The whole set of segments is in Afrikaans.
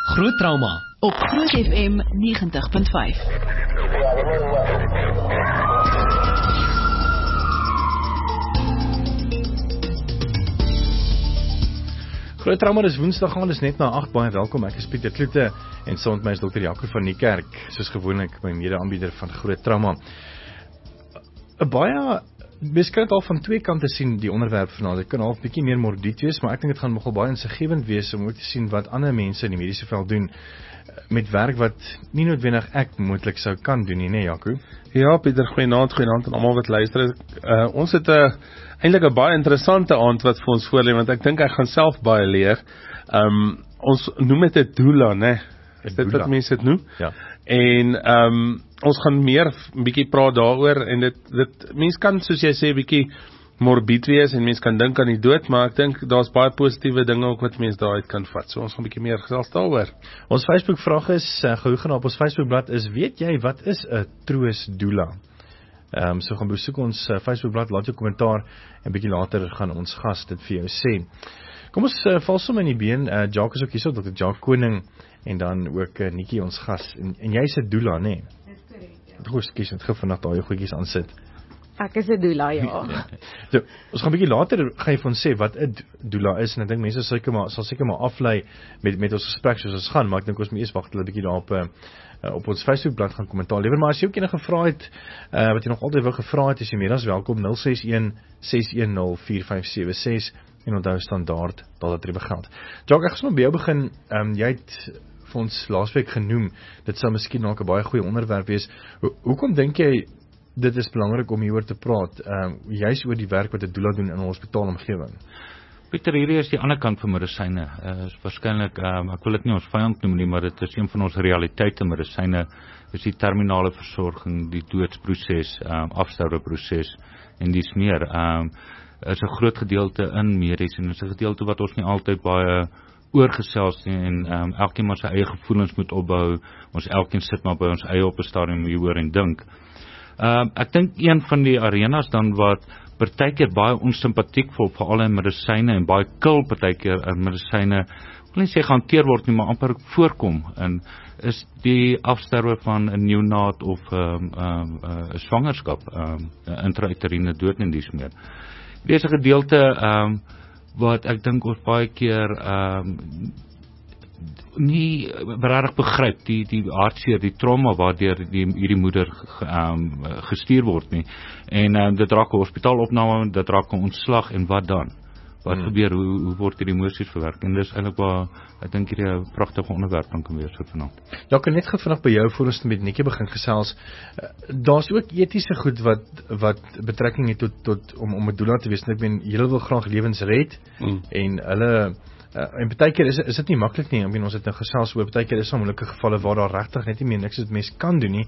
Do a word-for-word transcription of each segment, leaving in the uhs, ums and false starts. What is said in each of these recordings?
Groot Trauma op Groot F M negentig punt vyf. Groot Trauma, dis Woensdag aan, dis net na agt, baie welkom, ek is Pieter Kloete en saam met my is dokter Jaco van Niekerk, soos gewoonlik my mede-aanbieder van Groot Trauma. 'n Baie, mens kan dit al van twee kante sien, die onderwerp vanaand, dit kan al 'n bietjie meer morbied wees, maar ek dink dit gaan nogal baie insiggewend wees om ook te sien wat ander mense in die mediese veld doen, met werk wat nie noodwendig ek moontlik sou kan doen nie, nee Jaco? Ja, Pieter, goeienaand, goeienaand en almal wat luister. Uh, ons het 'n uh, eintlik 'n baie interessante aand wat vir ons voorlê, want ek dink ek gaan self baie leer. Um, ons noem dit 'n doula, né? Is dit wat mense dit noem? Ja. En um, ons gaan meer 'n bietjie praat daaroor en dit dit mense kan, soos jy sê, 'n bietjie morbied wees en mense kan dink aan die dood, maar ek dink daar's baie positiewe dinge ook wat mense daaruit kan vat. So ons gaan 'n bietjie meer gesels daaroor. Ons Facebook vraag is, uh, gehoor op ons Facebookblad is, weet jy wat is 'n troosdoula? Ehm um, so gaan besoek ons uh, Facebookblad, laat jou kommentaar en bietjie later gaan ons gas dit vir jou sê. Kom ons uh, val sommer in die been, uh, Jacques is ook hier so, dokter Jacques Koning en dan ook uh, Nikkie ons gas en, en jy's 'n doula, nê? Nee? Dis korrek, ja. Goed, kies net gou vandag daai goedjies aan sit. Ek is 'n doula, ja. So, ons gaan 'n bietjie later gaan jy vir ons sê wat 'n doula is en ek dink mense seker maar sal seker maar aflei met met ons gesprek soos ons gaan, maar ek dink ons moet eers wag tot 'n bietjie daarop uh, op ons Facebookblad gaan kommentaar lewer, maar as jy ook enige gevra het uh, wat jy nog altyd wou gevra het, is jy meer as welkom nul ses een ses een nul vier vyf sewe ses en onthou standaard daardie geld. Jacques, ek gaan by jou begin. Um, jy het vir ons laasweek genoem, dit sou miskien dalk 'n baie goeie onderwerp wees. Ho hoekom dink jy dit is belangrik om hieroor te praat, um, juist oor die werk wat 'n doula doen in 'n hospitaalomgewing? Pieter, hierdie is die ander kant van medisyne. Uh, is waarskynlik, um, ek wil dit nie ons vyand noem nie, maar dit is een van ons realiteite. Medisyne is die terminale versorging, die doodsproses, um, afsterweproses en dis meer. Um, is 'n groot gedeelte in medies en is 'n gedeelte wat ons nie altyd baie oorgesels nie en um, elkeen maar sy eie gevoelens moet opbou. Ons elkeen sit maar by ons eie op 'n stadium hieroor en dink. Um, ek dink een van die arenas dan wat partykeer baie onsympatiek voel, veral in medisyne en baie kil partykeer in medisyne, ek wil nie sê gehanteer word nie, maar amper voorkom, en is die afsterwe van 'n neonaat of 'n um, um, uh, swangerskap, um, intrauteriene dood en dies meer. Dit is 'n gedeelte um, wat ek dink ons baie keer um, nie regtig begryp, die die hartseer, die trauma waardeur die hierdie moeder um, gestuur word nie. En um, dit raak 'n hospitaalopname, dit raak 'n ontslag en wat dan? Wat hmm. gebeur? Hoe, hoe word hierdie emosies verwerk? En dis eintlik waar ek dink hierdie 'n pragtige onderwerp kan wees vir vanaand. Ja, ek kan net vinnig by jou voor ons met Nikkie begin gesels. Daar's ook etiese goed wat wat betrekking het tot tot om om 'n doula te wees. Ek meen, julle wil graag lewens red hmm. en hulle Uh, en partykeer is, is dit nie maklik nie. Ek meen, ons het nou gesels oor partykeer is daar moeilike gevalle waar daar regtig net nie meer niks wat mens kan doen nie.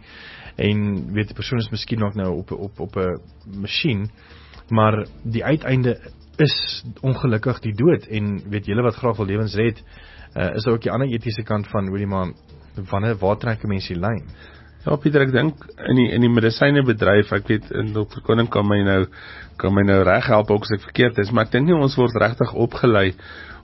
En weet die persoon is miskien nog nou op op op 'n masjien, maar die uiteinde is ongelukkig die dood en weet julle wat graag wil lewens red, uh, is daar ook die ander etiese kant van hoorie maar wanneer waar trek 'n mens die lyn? Ja, Pieter, ek dink in die in die medisynebedryf, ek weet en dokter Koning kan my nou kan my nou reg help ook as ek verkeerd is, maar ek dink nie ons word regtig opgelei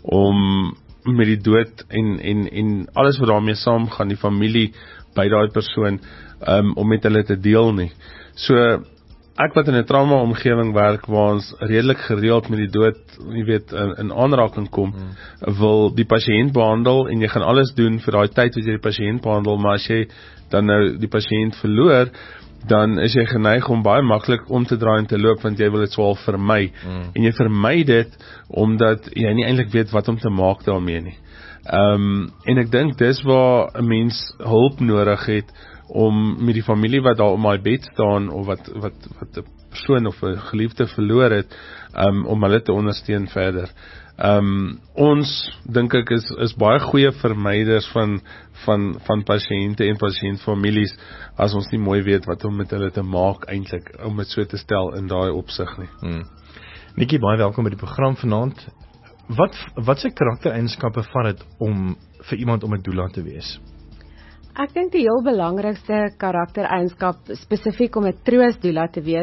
om met die dood en en en alles wat daarmee saamgaan, die familie by daai persoon, um, om met hulle te deel nie. So ek wat in 'n trauma omgewing werk waar ons redelik gereeld met die dood, jy weet, in, in aanraking kom, hmm. wil die pasiënt behandel en jy gaan alles doen vir daai tyd wat jy die pasiënt behandel, maar as jy dan nou die pasiënt verloor, dan is jy geneig om baie maklik om te draai en te loop, want jy wil dit swaar vermy. Mm. En jy vermy dit, omdat jy nie eintlik weet wat om te maak daarmee nie. Um, en ek dink, dis waar 'n mens hulp nodig het, om met die familie wat daar op my bed staan, of wat wat wat 'n persoon of 'n geliefde verloor het, um, om hulle te ondersteun verder. Um, ons, dink ek, is, is baie goeie vermyders van, van, van pasiënte en pasiëntfamilies, as ons nie mooi weet wat om met hulle te maak, eintlik, om dit so te stel in daai opsig nie. Hmm. Nikkie, baie welkom by die program vanaand. Wat, wat se karaktereienskappe vat dit om vir iemand om 'n doula te wees? Ek dink die heel belangrikste karaktereienskap spesifiek om 'n troostdoula te wees,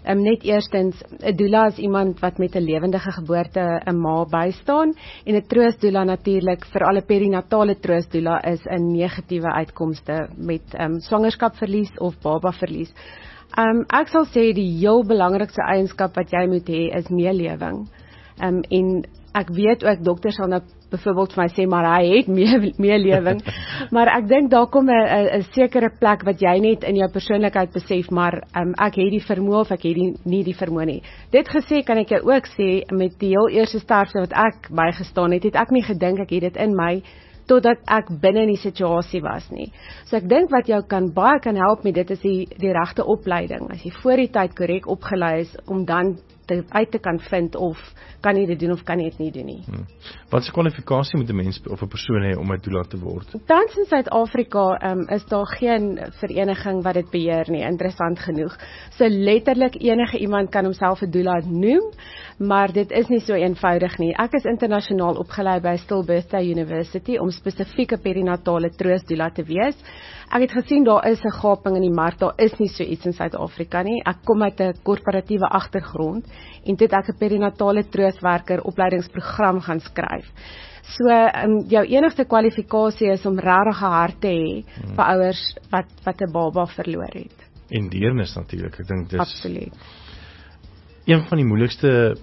Um, net eerstens, 'n doula is iemand wat met 'n lewendige geboorte 'n ma bystaan, en 'n troostdoula natuurlik, vir alle perinatale troostdoula is 'n negatiewe uitkomste met um, swangerskapverlies of babaverlies. Um, ek sal sê die heel belangrikste eienskap wat jy moet hê is meelewing. Um, en ek weet ook dokters sal nou byvoorbeeld vir my sê, maar hy het meelewing, maar ek dink daar kom 'n sekere plek wat jy net in jou persoonlikheid besef, maar um, ek het die vermoë of ek het die, nie die vermoë nie. Dit gesê kan ek jou ook sê, met die heel eerste sterfte wat ek bygestaan het, het ek nie gedink ek het dit in my, totdat ek binne in die situasie was nie. So ek dink wat jou kan baie kan help met dit is die, die regte opleiding. As jy voor die tyd korrek opgelei is, om dan te, uit te kan vind of kan jy dit doen of kan jy dit nie doen nie. Hmm. Wat is die kwalifikasie moet 'n mens of 'n persoon hê om 'n doula te word? Tans in Suid-Afrika um, is daar geen vereniging wat dit beheer nie, interessant genoeg. So letterlik enige iemand kan homself 'n doula noem, maar dit is nie so eenvoudig nie. Ek is internasionaal opgelei by Stillbirthday University om spesifieke perinatale troostdoula te wees. Ek het gesien daar is 'n gaping in die mark, daar is nie so iets in Suid-Afrika nie. Ek kom uit 'n korporatiewe agtergrond en dit ek 'n perinatale troostwerker opleidingsprogram gaan skryf. So um, jou enigste kwalifikasie is om regtig 'n hart te hê hmm. vir ouers wat wat 'n baba verloor het. En deernis natuurlik, ek dink dis Absoluut. Een van die moeilikste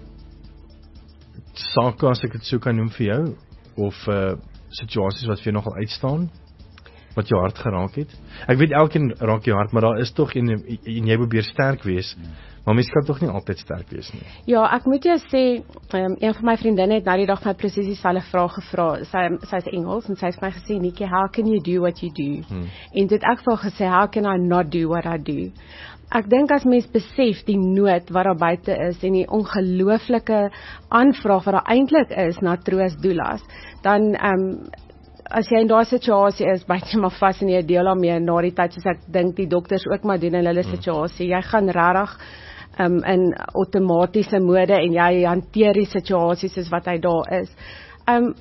sake, as ek dit so kan noem vir jou, of uh, situasies wat vir jou nogal uitstaan, wat jou hart geraak het. Ek weet elkeen raak jou hart, maar daar is tog en, en jy probeer sterk wees, hmm. maar mens kan tog nie altyd sterk wees nie. Ja, ek moet jou sê, um, een van my vriendinne het nou die dag my presies dieselfde vraag gevra. Sy sy is Engels en sy het vir my gesê, Nikki, how can you do what you do? Hmm. En dit ek vir gesê, how can I not do what I do? Ek dink as mens besef die nood wat daar buite is en die ongelooflike aanvraag wat daar eintlik is na troostdoelas, dan um, as jy in daai situasie is, byt jy maar vas en jy deel daarmee na die tyd, soos ek dink die dokters ook maar doen in hulle situasie. Jy gaan regtig um, in outomatiese mode en jy hanteer die situasie soos wat hy daar is. Um,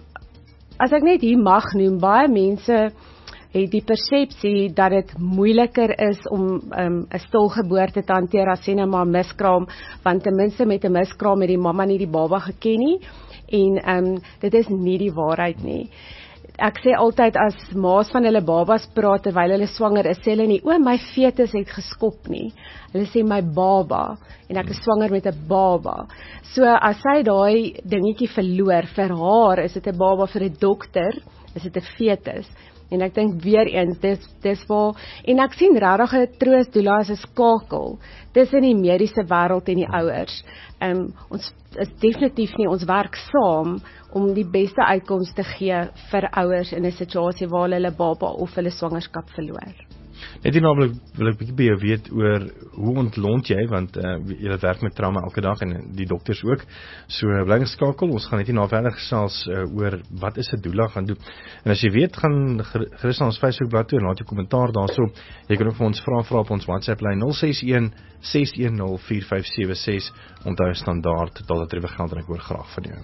as ek net hier mag noem, baie mense het die persepsie dat dit moeiliker is om 'n um, stilgeboorte te hanteer as sê nou maar miskraam, want ten minste met 'n miskraam het die mamma nie die baba geken nie, en um, dit is nie die waarheid nie. Ek sê altyd as ma's van hulle babas praat terwyl hulle swanger is, sê hulle nie, o my fetus het geskop nie. Hulle sê my baba, en ek is swanger met 'n baba. So as sy daai dingetjie verloor, vir haar is dit 'n baba, vir 'n dokter is dit 'n fetus. En ek dink weer eens, dis, dis waar, en ek sien regtig 'n troostdoula as 'n skakel tussen die mediese wêreld en die ouers. Um, ons is definitief nie, ons werk saam om die beste uitkoms te gee vir ouers in 'n situasie waar hulle hulle baba of hulle swangerskap verloor. Net hierna wil ek, wil ek bietjie by jou weet oor hoe ontlont jy, want uh, jy werk met trauma elke dag en die dokters ook, so bly geskakel, ons gaan net hierna verder gesels uh, oor wat is 'n doula gaan doen. En as jy weet, gaan gerus na ons Facebookblad toe en laat jou kommentaar daarso. Jy kan ook vir ons vra vra op ons WhatsApp lyn nul ses een ses een nul vier vyf sewe ses. Onthou standaard totale geld en ek hoor graag van jou.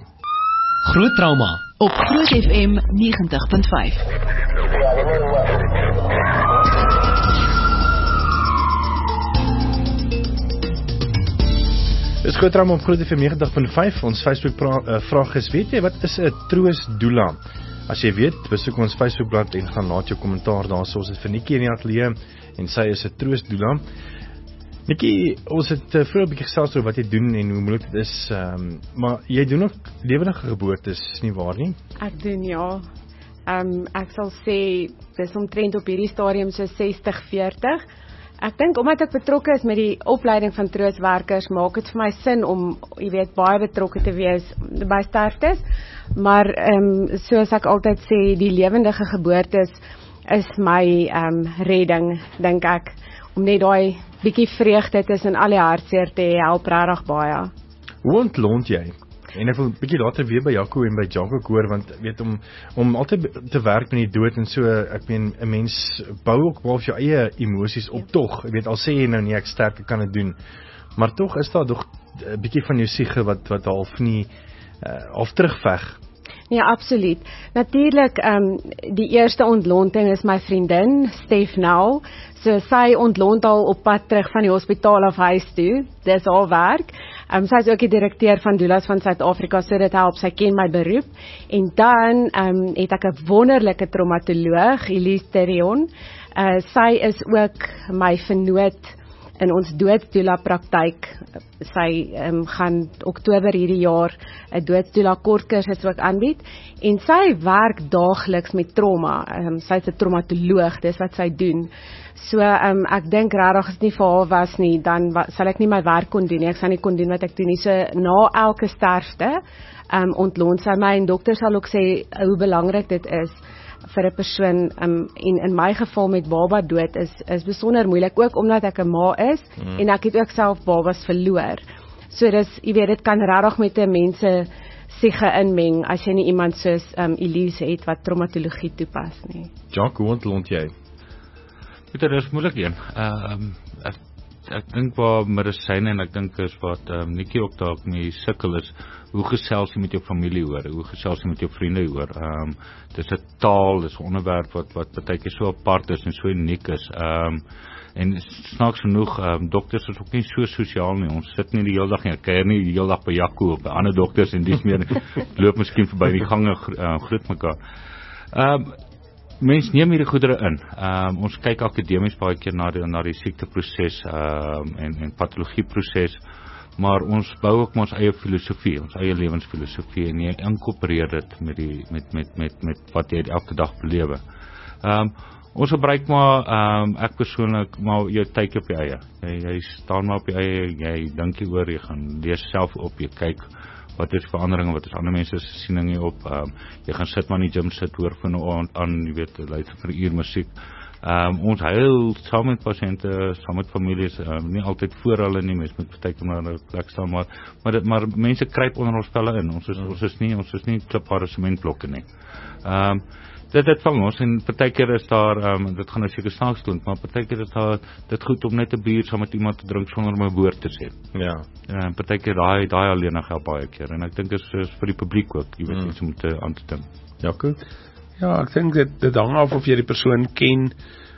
Groot Trauma op Groot F M negentig punt vyf. Dis Groot Trauma op Groot F M negentig punt vyf. Ons Facebook uh, vraag is, weet jy wat is 'n troostdoula? As jy weet, besoek ons Facebookblad en gaan laat jou kommentaar daar. So ons het vir Nikki in die ateljee en sy is 'n troostdoula. Nikki, ons het uh, vroeër 'n bietjie gesels oor wat jy doen en hoe moeilik dit is, um, maar jy doen ook lewendige geboortes, is nie waar nie? Ek doen, ja. Um, ek sal sê, dis omtrent op hierdie stadium so sestig veertig. Ek dink, omdat ek betrokke is met die opleiding van troostwerkers, maak dit vir my sin om, jy weet, baie betrokke te wees by sterftes, maar um, soos ek altyd sê, die lewendige geboortes is my um, redding, dink ek, om net daai bietjie vreugde tussen al die hartseer te help regtig baie. Hoe ontlont jy? En ek wil bietjie later weer by Jaco en by Jaco hoor, want weet om om altyd te werk met die dood en so, ek meen 'n mens bou ook wel jou eie emosies op tog. Ek weet al sê jy nou nie ek sterk ek kan dit doen, maar tog is daar nog 'n bietjie van jou siege wat wat half nie uh, half terugveg. Nee, absoluut. Natuurlik, um, die eerste ontlonting is my vriendin, Stef Nou. So sy ontlont al op pad terug van die hospitaal af huis toe. Dis haar werk. Um, sy is ook die direkteur van Doulas van Suid-Afrika, so dit help, sy ken my beroep. En dan um, het ek 'n wonderlike traumatoloog, Elise Terion. Uh, sy is ook my vernoot in ons doodsdoula praktyk. Sy um, gaan Oktober hierdie jaar 'n doodsdoula kortkursus ook aanbied en sy werk daagliks met trauma. Um, sy is 'n traumatoloog, dis wat sy doen. So um, ek dink regtig as dit nie vir haar was nie, dan wa sal ek nie my werk kon doen nie. Ek sal nie kon doen wat ek doen nie. So na elke sterfte um, ontlont sy my en dokters sal ook sê hoe belangrik dit is vir 'n persoon, um, en in my geval met baba dood is is besonder moeilik, ook omdat ek 'n ma is mm. en ek het ook self babas verloor. So dis, jy weet, dit kan regtig met 'n mense siege inmeng as jy nie iemand soos um, Elise het wat traumatologie toepas nie. Jacques, hoe ontlont jy? Dit is moeilik een. Ehm um, ek ek dink waar medisyne en ek dink is wat um, Nikki ook dalk mee sukkel is, hoe gesels jy met jou familie oor, hoe gesels jy met jou vriende oor. Ehm um, dis 'n taal, dis 'n onderwerp wat wat baie keer so apart is en so uniek is. Ehm um, en snaaks genoeg, um, dokters is ook nie so sosiaal nie. Ons sit nie die hele dag nie, ek kuier nie die hele dag by Jaco of by ander dokters en dis meer loop miskien verby die gange uh, groet mekaar. Ehm um, Mens neem hierdie goedere in. Um, ons kyk akademies baie keer na die, na die siekteproses um, en, en patologieproses, maar ons bou ook ons eie filosofie, ons eie lewensfilosofie en jy inkorporeer dit met, die, met, met, met, met wat jy elke dag belewe. Um, ons gebruik maar, um, ek persoonlik, maar jou tyd op die eie. Jy, jy staan maar op die eie, jy dink jy oor, jy gaan lees self op, jy kyk wat is veranderinge, wat is ander mense se siening hier op. Um, jy gaan sit maar in die gym sit, hoor van die aand aan, jy weet, luister vir 'n uur musiek. Um, ons huil saam met pasiënte, saam met families, um, nie altyd voor hulle nie, mens moet partykeer maar 'n plek staan, maar maar, dit, maar mense kruip onder ons pelle in. Ons is mm. ons is nie ons is nie kliphare sementblokke nie. Um, dit dit vang ons en partykeer is daar um, dit gaan nou seker snaaks klink, maar partykeer is daar dit goed om net 'n bier saam met iemand te drink sonder om 'n woord te sê. Ja. En partykeer daai daai alleen help baie keer en ek dink dit is, is vir die publiek ook, jy weet, mm. iets om te aan te dink. Ja, goed. Ja, ek dink dit dit hang af of jy die persoon ken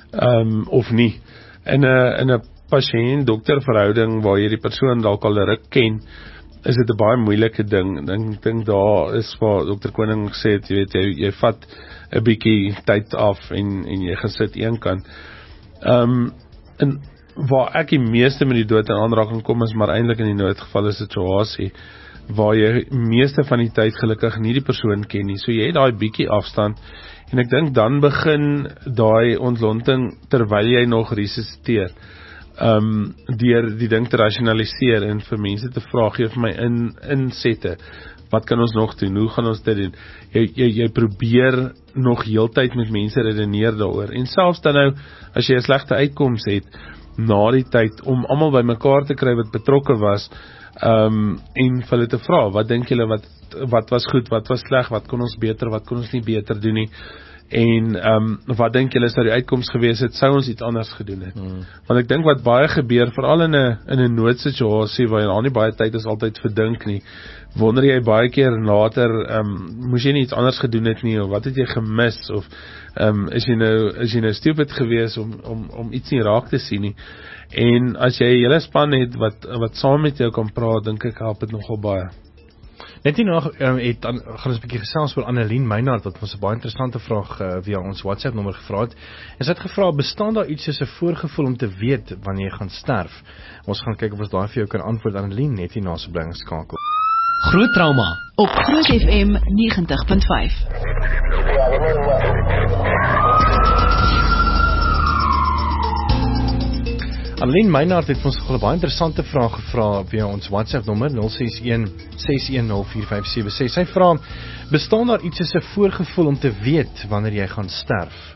um, of nie. In 'n in 'n pasiënt-dokter verhouding waar jy die persoon dalk al ruk ken, is dit 'n baie moeilike ding. Ek dink daar is waar dokter Koning gesê het, jy weet, jy, jy vat 'n bietjie tyd af en en jy gaan sit een kant. Ehm um, en waar ek die meeste met die dood in aanraking kom is maar eintlik in die noodgevalle situasie waar jy meeste van die tyd gelukkig nie die persoon ken nie. So jy het daai bietjie afstand en ek dink dan begin daai ontlonting terwyl jy nog resusciteer. Ehm um, deur die ding te rasionaliseer en vir mense te vra, gee vir my in insette. Wat kan ons nog doen? Hoe gaan ons dit doen? Jy jy jy probeer nog heeltyd met mense redeneer daaroor. En selfs dan nou as jy 'n slegte uitkoms het na die tyd om almal bymekaar te kry wat betrokke was, ehm um, en vir hulle te vra, wat dink julle wat wat was goed, wat was sleg, wat kon ons beter, wat kon ons nie beter doen nie? En ehm um, wat dink julle sou die uitkoms gewees het, sou ons iets anders gedoen het? Hmm. Want ek dink wat baie gebeur, veral in 'n in 'n noodsituasie waar jy al nie baie tyd is altyd verdink nie, wonder jy baie keer later, ehm um, moes jy nie iets anders gedoen het nie, of wat het jy gemis, of ehm um, is jy nou is jy nou stupid gewees om om om iets nie raak te sien nie. En as jy 'n hele span het wat wat saam met jou kan praat, dink ek help dit nogal baie. Net hierna um, het dan gaan ons 'n bietjie gesels oor Annelien Meinhardt wat ons 'n baie interessante vraag uh, via ons WhatsApp nommer gevra het. En sy het gevra, bestaan daar iets soos 'n voorgevoel om te weet wanneer jy gaan sterf? Ons gaan kyk of ons daai vir jou kan antwoord, Annelien, net hierna se bring skakel. Groot Trauma op Groot F M negentig punt vyf. Annelien Meinhardt het ons 'n baie interessante vraag gevra via ons WhatsApp nommer nul ses een ses een nul vier vyf sewe ses. Sy vra, bestaan daar iets soos 'n voorgevoel om te weet wanneer jy gaan sterf?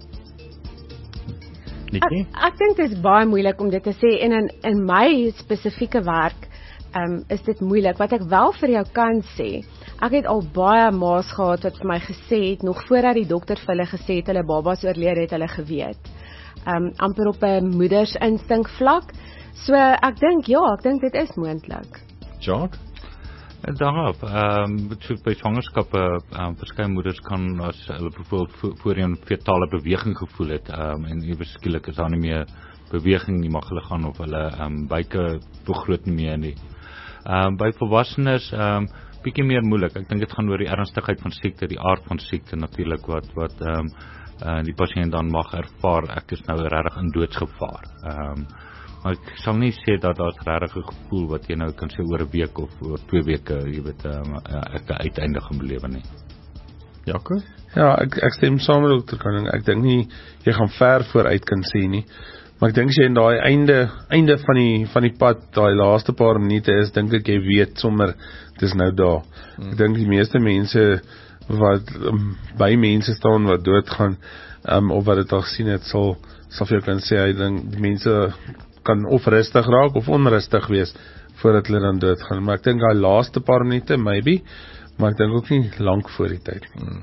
Nikki? Ek, ek dink dit is baie moeilik om dit te sê en in in my spesifieke werk um, is dit moeilik. Wat ek wel vir jou kan sê, ek het al baie ma's gehad wat vir my gesê het, nog voordat die dokter vir hulle gesê het hulle babas oorlede het hulle geweet. Um, amper op 'n moeders instink vlak. So ek dink ja, ek dink dit is moontlik. Jacques? Dit hang af. Ehm um, so by swangerskappe, um, verskeie moeders kan as hulle byvoorbeeld vo voorheen fetale beweging gevoel het, um, en ewe skielik is daar nie meer beweging nie, mag hulle gaan of hulle um, buike vergroot nie meer nie. Um, by volwassenes um, bietjie meer moeilik. Ek dink dit gaan oor die ernstigheid van siekte, die aard van siekte natuurlik wat wat um, uh, die pasiënt dan mag ervaar ek is nou regtig in doodsgevaar. Um, maar ek sal nie sê dat daar's regtig 'n gevoel wat jy nou kan sê oor 'n week of oor twee weke, jy weet, um, ek 'n uiteinde gaan belewe nie. Jaco? Ja, ek ek stem saam met dokter Koning. Ek dink nie jy gaan ver vooruit kan sê nie. Maar ek dink as jy in daai einde einde van die van die pad, daai laaste paar minute is, dink ek jy weet sommer dis nou daar. Hmm. Ek dink die meeste mense wat um, by mense staan wat doodgaan, um, of wat dit al gesien het, sal sal vir jou kan sê hy dink die mense kan of rustig raak of onrustig wees voordat hulle dan doodgaan. Maar ek dink daai laaste paar minute maybe, maar ek dink ook nie lank voor die tyd nie. Hmm.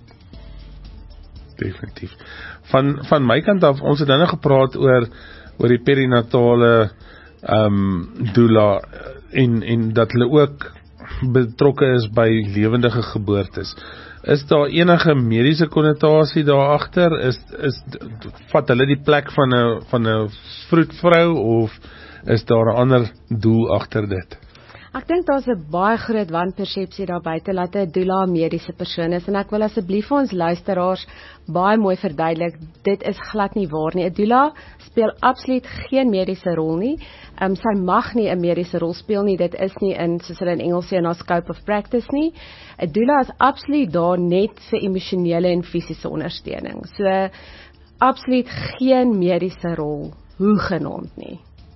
Definitief. Van van my kant af, ons het nou gepraat oor oor die perinatale ehm um, doula en en dat hulle ook betrokke is by lewendige geboortes. Is daar enige mediese konnotasie daar agter? Is is vat hulle die plek van 'n van 'n vroedvrou of is daar 'n ander doel agter dit? Ek dink daar's 'n baie groot wanpersepsie daar buite dat 'n doula 'n mediese persoon is en ek wil asseblief vir ons luisteraars baie mooi verduidelik, dit is glad nie waar nie. 'n Doula speel absoluut geen mediese rol nie. Um, sy mag nie 'n mediese rol speel nie. Dit is nie in, soos hulle in Engels sê, in haar scope of practice nie. 'n Doula is absoluut daar net vir emosionele en fisiese ondersteuning. So absoluut geen mediese rol, hoegenaamd nie.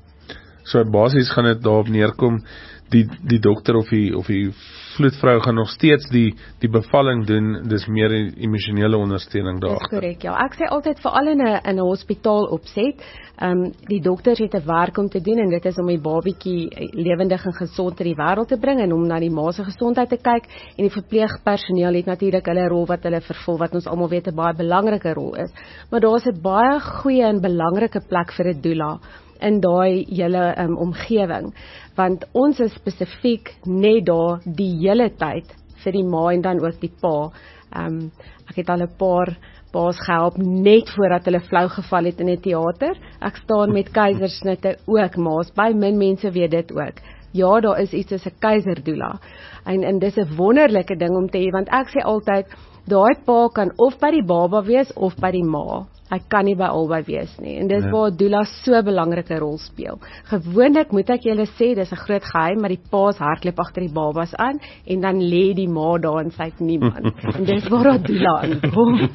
So basies gaan dit daarop neerkom, die die dokter of die of die vloedvrou gaan nog steeds die die bevalling doen, dis meer emosionele ondersteuning daar. Dis korrek, ja. Ek sê altyd veral in 'n in 'n hospitaal opset, um, die dokters het 'n werk om te doen en dit is om die babietjie lewendig en gesond in die wêreld te bring en om na die ma se gesondheid te kyk, en die verpleegpersoneel het natuurlik hulle rol wat hulle vervul wat ons almal weet 'n baie belangrike rol is. Maar daar's 'n baie goeie en belangrike plek vir 'n doula in daai hele um, omgewing, want ons is spesifiek net daar die hele tyd vir die ma en dan ook die pa. Um, ek het al 'n paar paas gehelp net voordat hulle flou geval het in 'n teater. Ek staan met keisersnitte ook, maas, baie min mense weet dit ook. Ja, daar is iets as 'n keiserdoula. En en dis 'n wonderlike ding om te hê, want ek sê altyd daai pa kan of by die baba wees of by die ma. Hy kan nie by albei wees nie. En dis ja. waar doula so 'n belangrike rol speel. Gewoonlik moet ek julle sê, dis 'n groot geheim, maar die pa's hardloop agter die babas aan en dan lê die ma daar en sy het niemand. En dis waar haar doula aankom.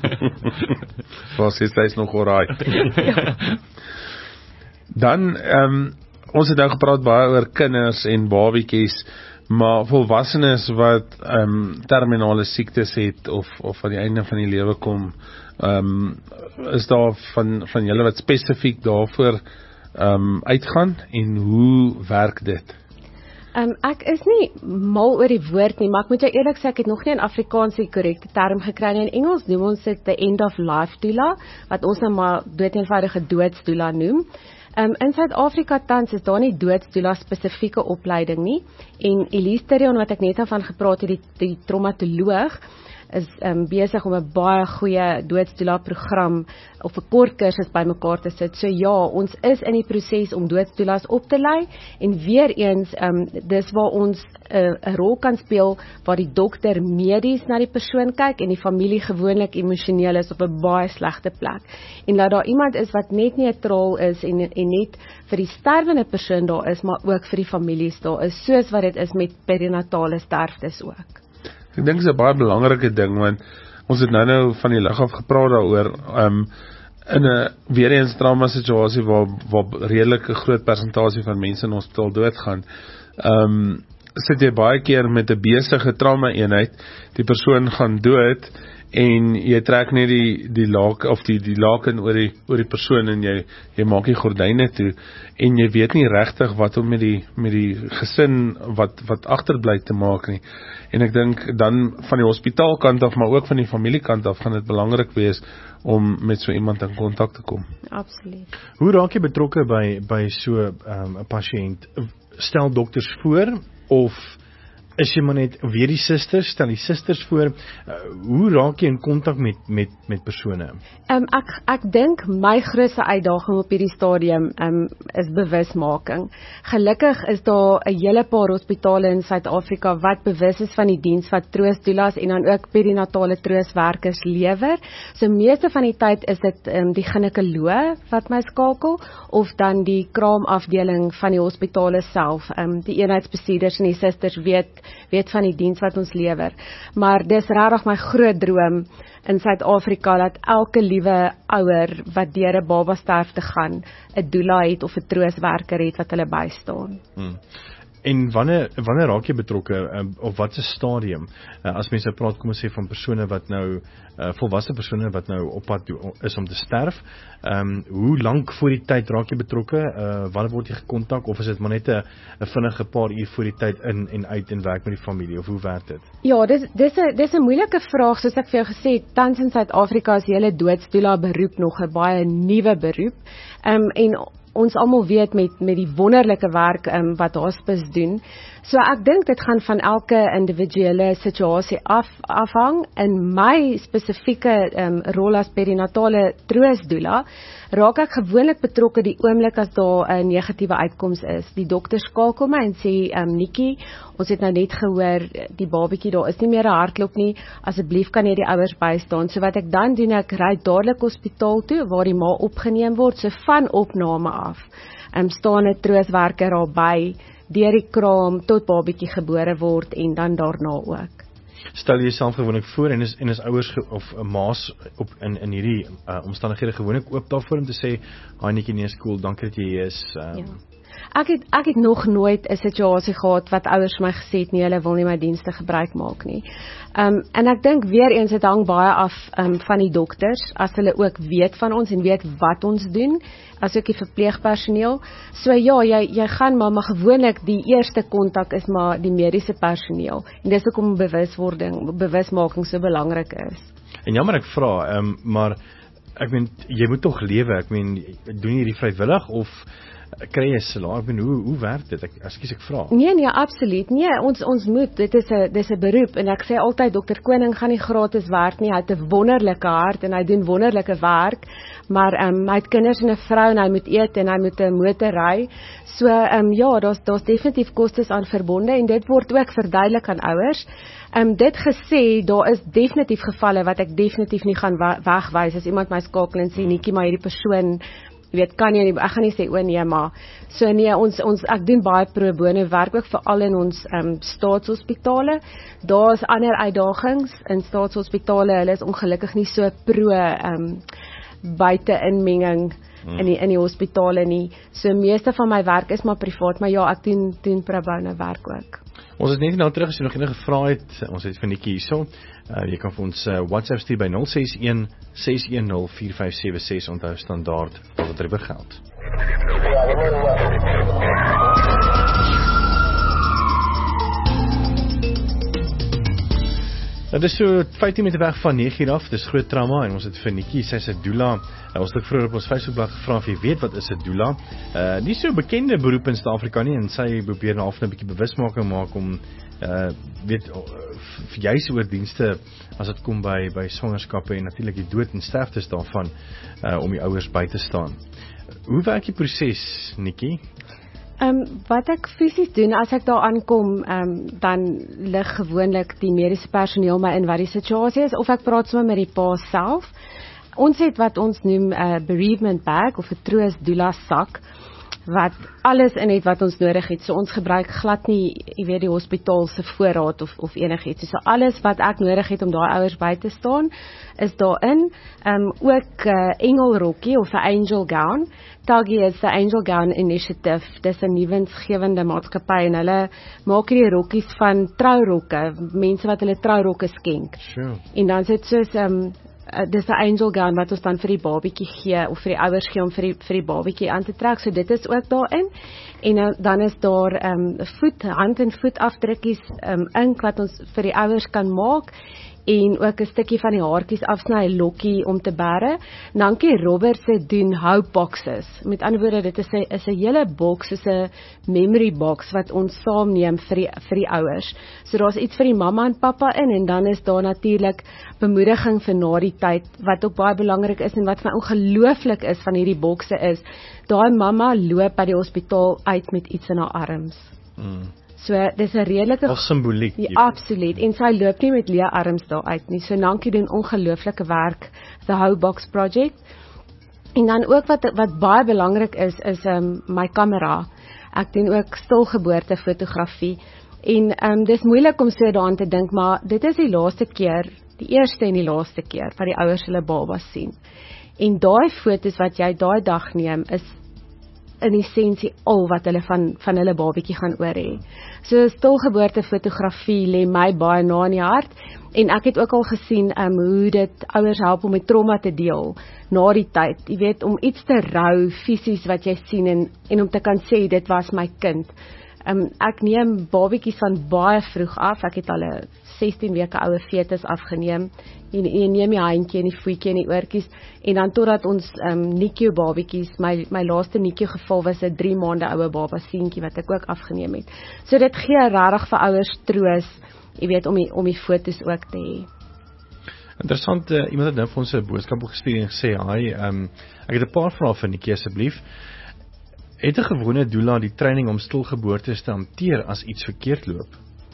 Was is dit nog oral? Dan ehm um, ons het nou gepraat baie oor kinders en babietjies, maar volwassenes wat ehm um, terminale siektes het of of aan die einde van die lewe kom, ehm um, is daar van van julle wat spesifiek daarvoor ehm um, uitgaan en hoe werk dit? Um, ek is nie mal oor die woord nie, maar ek moet jou eerlik sê, ek het nog nie in Afrikaans die korrekte term gekry nie. In Engels noem ons dit the end of life doula, wat ons nou maar doeteenvoudige doodsdoula noem. Um, in Suid-Afrika tans is daar nie doodsdoula spesifieke opleiding nie, en Elise Terion, wat ek net al van gepraat het, die, die traumatoloog, is um, besig om 'n baie goeie doodsdoula program of 'n kort kursus bymekaar te sit. So ja, ons is in die proses om doodsdoulas op te lei, en weer eens, um, dis waar ons 'n uh, rol kan speel, waar die dokter medies na die persoon kyk en die familie gewoonlik emosioneel is op 'n baie slegte plek. En dat daar iemand is wat net neutraal is en en net vir die sterwende persoon daar is, maar ook vir die families daar is, soos wat dit is met perinatale sterftes ook. Ek dink dit is 'n baie belangrike ding, want ons het nou nou van die lig af gepraat daaroor, um, in 'n weer eens trauma situasie waar waar redelik 'n groot persentasie van mense in hospitaal doodgaan. Um, sit jy baie keer met 'n besige trauma eenheid, die persoon gaan dood en jy trek net die die laak of die die laken oor die oor die persoon en jy jy maak die gordyne toe en jy weet nie regtig wat om met die met die gesin wat wat agterbly te maak nie. En ek dink dan van die hospitaalkant af, maar ook van die familiekant af, gaan dit belangrik wees om met so iemand in kontak te kom. Absoluut. Hoe raak jy betrokke by by so 'n um, pasiënt? Stel dokters voor of is jy maar net weer die susters, stel die susters voor, uh, hoe raak jy in kontak met, met, met persone? Um, ek, ek dink my grootste uitdaging op hierdie stadium um, is bewusmaking. Gelukkig is daar 'n hele paar hospitale in Suid-Afrika wat bewus is van die diens wat troostdoelas en dan ook perinatale troostwerkers lewer. So meeste van die tyd is dit um, die ginekoloog wat my skakel, of dan die kraamafdeling van die hospitale self. Um, die eenheidsbestuurders en die susters weet weet van die diens wat ons lewer. Maar dis regtig my groot droom in Suid-Afrika dat elke liewe ouer wat deur 'n baba sterfte gaan, 'n doula het of 'n troostwerker het wat hulle bystaan. Hmm. En wanneer wanneer raak jy betrokke, um, of wat se stadium? Uh, as mense praat, kom ons sê van persone wat nou uh, volwasse persone wat nou op pad is om te sterf. Um, hoe lank voor die tyd raak jy betrokke? Uh, wanneer word jy gekontak, of is dit maar net 'n 'n vinnige paar uur voor die tyd in en uit en werk met die familie, of hoe werk dit? Ja, dis dis 'n dis 'n moeilike vraag, soos ek vir jou gesê het. Tans in Suid-Afrika is die hele doodsdoula beroep nog 'n baie nuwe beroep. Um, en ons almal weet met met die wonderlike werk um, wat hospice doen. So ek dink dit gaan van elke individuele situasie af afhang. In my spesifieke um, rol as perinatale troostdoula raak ek gewoonlik betrokke die oomblik as daar 'n negatiewe uitkoms is. Die dokter skakel my en sê, um, Nikki, ons het nou net gehoor die babatjie daar is nie meer 'n hartklop nie, asseblief kan jy die ouers bystaan. So wat ek dan doen, ek ry dadelik hospitaal toe waar die ma opgeneem word, so van opname af. Um, staan 'n troostwerker daarby deur die kraam tot babatjie gebore word en dan daarna ook. Stel jy jouself gewoonlik voor en is en is ouers ge, of uh, ma's op in in hierdie uh, omstandighede gewoonlik oop daarvoor om te sê, "Haai netjie, nee, cool, dankie dat jy hier is." Um, ja. Ek het ek het nog nooit 'n situasie gehad wat ouers my gesê het nee, hulle wil nie my dienste gebruik maak nie. Um en ek dink weer eens dit hang baie af um, van die dokters, as hulle ook weet van ons en weet wat ons doen, asook die verpleegpersoneel. So ja, jy jy gaan maar maar gewoonlik die eerste kontak is maar die mediese personeel. En dis hoekom bewuswording, bewusmaking so belangrik is. En jammer ek vra, um, maar ek meen jy moet tog lewe. Ek meen doen jy hierdie vrywillig of kry jy 'n salaris? Ek bedoel, hoe hoe werk dit? Ek ekskuus ek vra. Nee nee, absoluut. Nee, ons ons moet, dit is 'n dis 'n beroep en ek sê altyd dokter Koning gaan nie gratis werk nie. Hy het 'n wonderlike hart en hy doen wonderlike werk, maar ehm um, hy het kinders en 'n vrou en hy moet eet en hy moet 'n motor ry. So ehm um, ja, daar's daar's definitief kostes aan verbonde en dit word ook verduidelik aan ouers. Ehm um, dit gesê, daar is definitief gevalle wat ek definitief nie gaan wegwys as iemand my skakel en sê Nikki, maar hierdie persoon jy weet, kan jy nie, ek gaan nie sê, o nee, maar, so nee, ons, ons, ek doen baie pro bono werk ook veral in ons um, staatshospitale. Daar is ander uitdagings in staatshospitale, hulle is ongelukkig nie so pro um, buite inmenging hmm. in die, in die hospitale nie. So meeste van my werk is maar privaat, maar ja, ek doen, doen pro bono werk ook. Ons is net nou terug as jy nog enige vrae het. Ons het vir Nikki hierso. Uh, jy kan vir ons uh, WhatsApp stuur by nul ses een ses een nul vier vyf sewe ses. Onthou standaard wat er geld. Dit is so vyftien minute weg van nege uur af. Dis groot trauma en ons het vir Nikki, sy's 'n doula. Uh, ons het vroeër op ons Facebookblad gevra of jy weet wat is 'n doula. Uh, nie so bekende beroep in Suid-Afrika nie en sy probeer nou af 'n bietjie bewusmaking maak om uh weet uh, juis oor dienste as dit kom by by swangerskappe en natuurlik die dood en sterftes daarvan uh om die ouers by te staan. Hoe werk die proses, Nikki? Ehm um, wat ek fisies doen as ek daar aankom, ehm um, dan lig gewoonlik die mediese personeel my in wat die situasie is of ek praat sommer met die pa self. Ons het wat ons noem 'n uh, bereavement bag of 'n troostdoula sak wat alles in het wat ons nodig het. So ons gebruik glad nie, jy weet, die hospitaal se voorraad of of enigiets. So alles wat ek nodig het om daai ouers by te staan is daarin. Ehm um, ook 'n uh, engelrokkie of 'n angel gown. Taggy is the Angel Gown Initiative. Dis 'n nuwensgewende maatskappy en hulle maak hierdie rokkies van trourokke, mense wat hulle trourokke skenk. Sure. En dan sit soos ehm um, Uh, dis 'n angel gown wat ons dan vir die babatjie gee of vir die ouers gee om vir die vir die babatjie aan te trek. So dit is ook daarin. En uh, dan is daar ehm um, voet, hand en voet afdrukkies, ehm um, ink wat ons vir die ouers kan maak en ook 'n stukkie van die haartjies afsny, 'n lokkie om te bære. Nankie Robert se doen hou boxes. Met ander woorde, dit is 'n is 'n hele boks, soos 'n memory box wat ons saamneem vir die vir die ouers. So daar's iets vir die mamma en pappa in en dan is daar natuurlik bemoediging vir na die tyd wat ook baie belangrik is en wat vir my ongelooflik is van hierdie bokse is. Daai mamma loop by die hospitaal uit met iets in haar arms. Mm. So dis 'n redelike Al simboliek. Ja, absoluut. En sy loop nie met leë arms daar uit nie. So Nankie doen ongelooflike werk, the How Box Project. En dan ook wat wat baie belangrik is is um, my kamera. Ek doen ook stilgeboorte fotografie. En um, dis moeilik om so daaraan te dink, maar dit is die laaste keer, die eerste en die laaste keer wat die ouers hulle babas sien. En daai foto's wat jy daai dag neem is in essensie al wat hulle van van hulle babietjie gaan oor hê. So stilgeboorte fotografie lê my baie na in die hart en ek het ook al gesien um, hoe dit ouers help om met trauma te deel na die tyd. Jy weet, om iets te rou fisies wat jy sien en en om te kan sê dit was my kind. Um, ek neem babietjies van baie vroeg af. Ek het al 'n sestien weke oue fetus afgeneem. En jy neem die handjie en die voetjie en die oortjies en dan totdat ons um, N I C U babietjies, my my laaste N I C U geval was 'n drie maande oue baba seentjie wat ek ook afgeneem het. So dit gee regtig vir ouers troos, jy weet, om die om die fotos ook te hê. Interessant, uh, iemand het nou vir ons 'n boodskap gestuur en gesê, "Hi, um, ek het 'n paar vrae vir Nikkie asseblief. Het 'n gewone doula die training om stilgeboortes te hanteer as iets verkeerd loop?"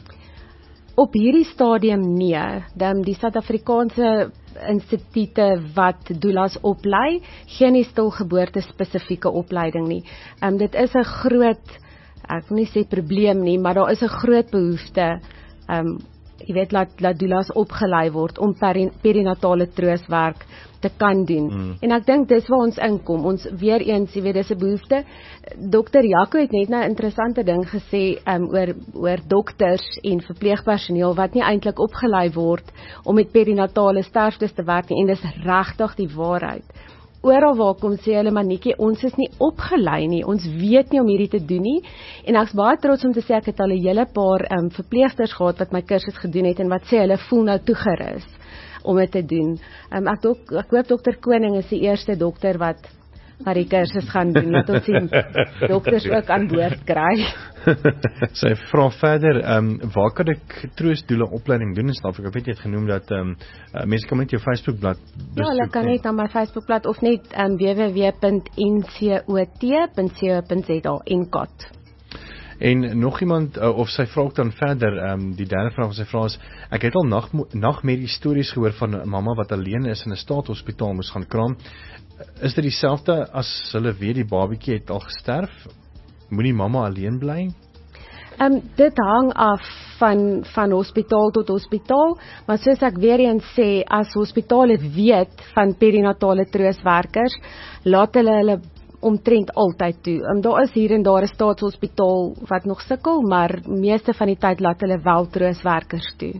Op hierdie stadium nee. Dan die Suid-Afrikaanse instituute wat doulas oplei, geen nie stilgeboorte spesifieke opleiding nie. Um, dit is 'n groot, ek wil nie sê probleem nie, maar daar is 'n groot behoefte, um, jy weet, laat, laat doulas opgelei word om peri, perinatale trooswerk te kan doen. Mm. En ek dink dis waar ons inkom. Ons weer eens, jy weet, dis 'n behoefte. Dokter Jaco het net nou 'n interessante ding gesê um, oor oor dokters en verpleegpersoneel wat nie eintlik opgelei word om met perinatale sterftes te werk nie en dis regtig die waarheid. Oral waar kom sê hulle, maar Nikkie, ons is nie opgelei nie, ons weet nie om hierdie te doen nie, en ek's baie trots om te sê, ek het al 'n hele paar um, verpleegsters gehad wat my kursus gedoen het, en wat sê hulle voel nou toegerus om dit te doen. Um, ek, dok, ek hoop dokter Koning is die eerste dokter wat wat die kursus gaan doen, dat ons die dokters ook aan boord kry. Sy vra verder, um, waar kan ek troosdoele opleiding doen in Suid-Afrika? Ek weet jy het genoem dat um, uh, mense kan net jou Facebookblad besoek. Ja, hulle kan net aan my Facebookblad of net um, w w w punt n c o t punt co punt z a en N C O T. En nog iemand, uh, of sy vra ook dan verder, um, die derde vraag wat sy vra is, ek het al nagmerrie stories gehoor van 'n mamma wat alleen is in 'n staatshospitaal moes gaan kraam. Is dit dieselfde as hulle weet die babietjie het al gesterf? Moet die mamma alleen bly? Um, dit hang af van, van hospitaal tot hospitaal, maar soos ek weer eens sê, as hospitale weet van perinatale trooswerkers, laat hulle hulle omtrent altyd toe. Um, daar is hier en daar 'n staatshospitaal wat nog sukkel, maar meeste van die tyd laat hulle wel trooswerkers toe.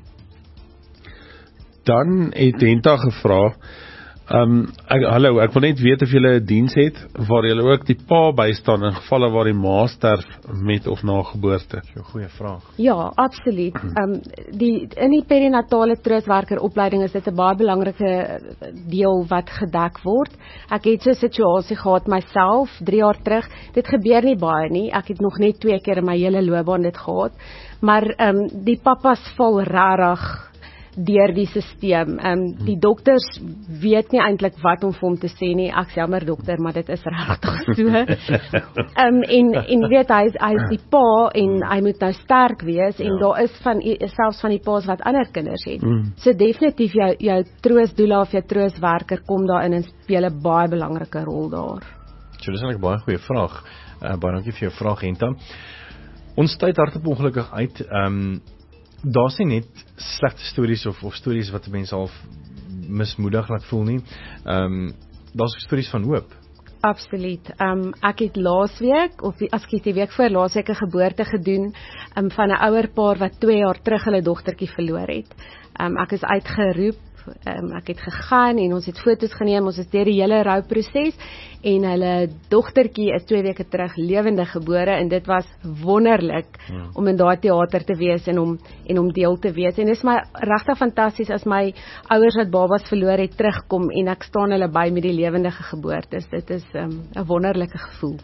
Dan het Henta gevra, Um, ek, hallo, ek wil net weet of julle 'n diens het waar julle ook die pa bystaan in gevalle waar die ma sterf met of na geboorte. So 'n goeie vraag. Ja, absoluut. Um, die in die perinatale trooswerker opleiding is dit 'n baie belangrike deel wat gedek word. Ek het so 'n situasie gehad myself drie jaar terug. Dit gebeur nie baie nie. Ek het nog net twee keer in my hele loopbaan dit gehad. Maar um, die pappas val rarig deur die stelsel. Um, die dokters weet nie eintlik wat om vir hom te sê nie. Ek jammer dokter, maar dit is regtig so. um, en en weet hy hy is die pa en hy moet nou sterk wees, en ja. Daar is van selfs van die pa's wat ander kinders het. Mm. So definitief jou jou troosdoula of jou trooswerker kom daarin en speel 'n baie belangrike rol daar. So dis 'n baie goeie vraag. Uh, baie dankie vir jou vraag, Henta. Ons tyd hardop ongelukkig uit. Ehm um, Daar's nie net slegte stories of of stories wat mense al mismoedig laat voel nie. Ehm um, daar's ook stories van hoop. Absoluut. Um, ek het laasweek of as ek die week voor laasweek 'n geboorte gedoen um, van 'n ouer paar wat twee jaar terug hulle dogtertjie verloor het. Um, ek is uitgeroep um, ek het gegaan en ons het foto's geneem, ons is deur die hele rouproses en hulle dogtertjie is twee weke terug lewendig gebore en dit was wonderlik hmm. om in daai teater te wees en om en om deel te wees en dit is my regtig fantasties as my ouers wat babas verloor het terugkom en ek staan hulle by met die lewendige geboortes. Dit is 'n um, wonderlike gevoel.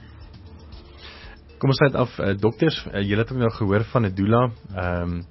Kom ons sluit af, uh, dokters, uh, julle het ook nou gehoor van 'n doula. Ehm um,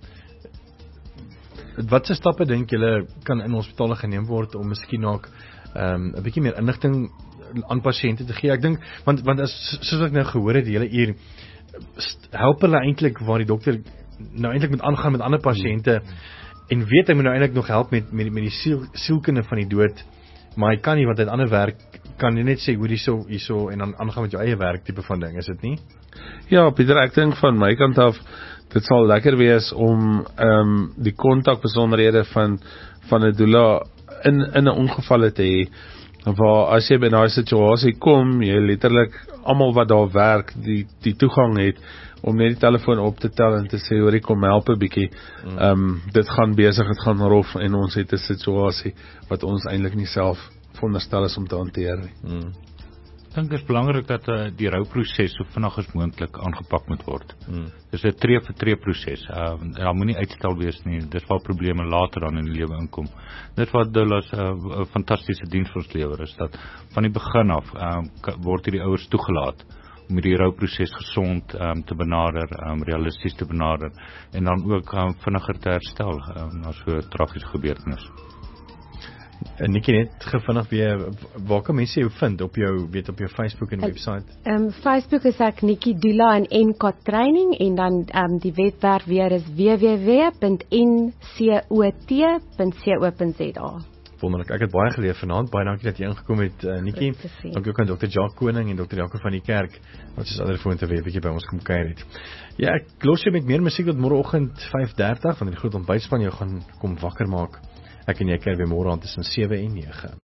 Wat se stappe dink julle kan in hospitale geneem word om miskien ook ehm um, 'n bietjie meer inligting aan pasiënte te gee? Ek dink want want as soos ek nou gehoor het die hele uur help hulle eintlik waar die dokter nou eintlik moet aangaan met ander pasiënte en weet hy moet nou eintlik nog help met met, met die siel, sielkunde van die dood, maar hy kan nie want hy het ander werk, kan jy net sê hoe hierso hierso en dan aangaan met jou eie werk tipe van ding, is dit nie? Ja, Pieter, ek dink van my kant af dit sal lekker wees om um, die kontakbesonderhede van van 'n doula in in 'n ongeval te hê waar as jy by daai situasie kom, jy letterlik almal wat daar werk die die toegang het om net die telefoon op te tel en te sê hoor ek kom help 'n bietjie. Mm. Um, dit gaan besig, dit gaan rof en ons het 'n situasie wat ons eintlik nie self veronderstel is om te hanteer nie. Mm. Ek dink dit is belangrik dat uh, die rouproses so vinnig as moontlik aangepak moet word. Mm. Dis 'n tree vir tree proses. Uh, daar moenie uitstel wees nie. Dis waar probleme later dan in die lewe inkom. Dit wat doulas 'n uh, fantastiese diens vir ons lewer is dat van die begin af um, word hierdie ouers toegelaat om die rouproses gesond um, te benader, um, realisties te benader en dan ook um, vinniger te herstel um, as so 'n tragiese gebeurtenis. En Nikkie, net gevinnig weer, waar kan mense jou vind op jou, weet op jou Facebook en website? Um, Facebook is ek Nikkie Doula en N K Training en dan um, die webwerf weer is w w w punt n c o t punt co punt z a. Wonderlik, ek het baie geleer vanaand, baie dankie dat jy ingekom het, uh, Nikkie. Dankie ook aan dokter Jacques Koning en dokter Jaco van die Kerk, wat soos ander voente weer 'n bietjie by ons kom kuier het. Ja, ek los jy met meer musiek tot môreoggend vyf dertig, wanneer die groot ontbytspan jou gaan kom wakker maak. Ek en jy kuier weer môre aan tussen sewe en nege.